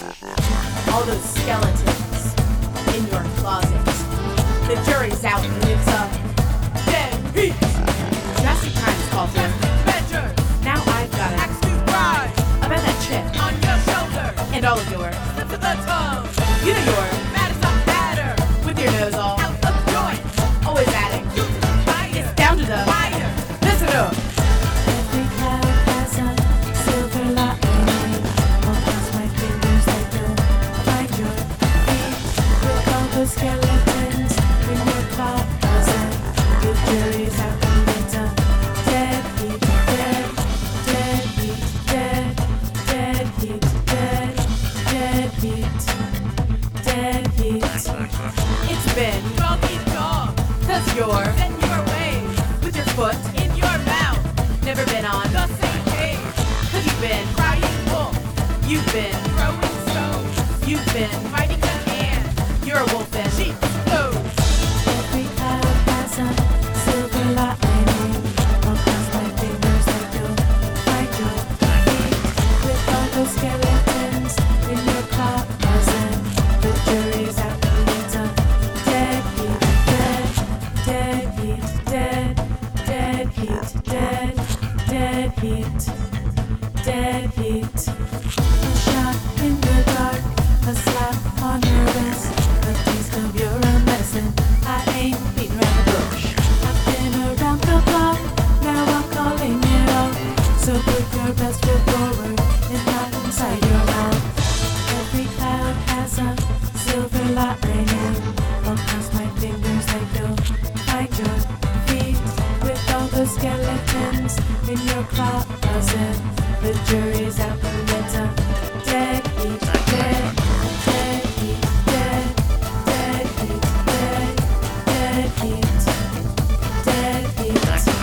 all those skeletons in your closet. The jury's out and it's a dead heat. Jurassic Times called you. Now I've got an axe to grind about that chip on your shoulder and all of your slip of the tongue. You know you're mad as a hatter with your nose all out of joint, always adding it's down to the fire. Listen up. Every cloud has a silver lining. I'll cross my fingers like you'll find your feet with all the skeletons in your closet. The jury's out and it's a dead heat, dead heat, dead heat, dead heat, dead heat. It's been doggy dog, 'cause you're set in your ways with your foot in your mouth. Never been on the same page, 'cause you've been crying wolf. You've been throwing stones. You've been fighting the hand. You're a wolf in sheep's clothes. Every cloud has a silver lining. I'll cross my fingers like you'll find your feet with all those skeletons in your closet. The jury's out and it's a dead heat, dead heat, dead heat, dead heat, dead heat. A shot in the dark, a slap on your wrist, a taste of your own medicine. I ain't beating around the bush. I've been around the block, now I'm calling it off. So put your best foot forward and not inside your mouth. Every cloud has a silver lining. I'll cross my fingers like you'll find your feet with all the skeletons in your closet. The jury's out and it's a dead heat, dead heat, dead heat, dead heat, dead heat.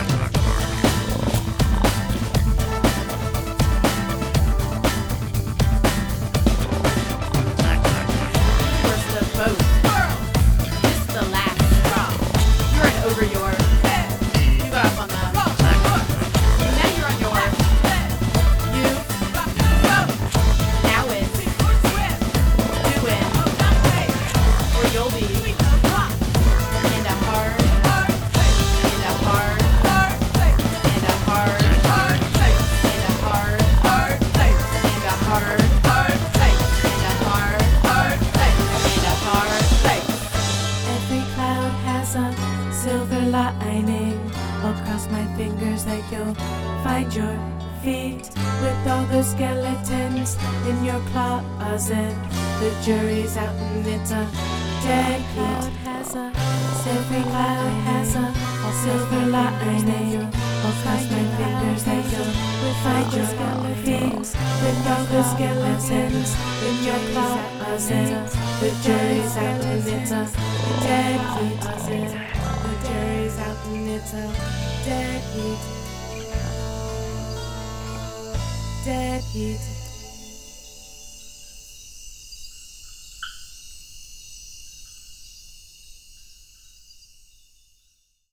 Worst of both worlds. This is the last straw. You're in over your head. You got up on the wrong foot. Now you're on your head. You go. Now it's sink or swim. Doing or you'll be in a hard place. In a hard place. In a hard place. In a hard place. In a hard place. In a hard place. In a hard place. Every cloud has a silver lining. I'll cross my fingers like you'll find your feet with all the skeletons in your closet. The jury's out and it's a dead heat. Every cloud has a silver lining. I'll cross my fingers like you'll find your feet with all the skeletons in your closet. The jury's out and it's a dead heat. The jury's out and it's a dead heat. Dead heat.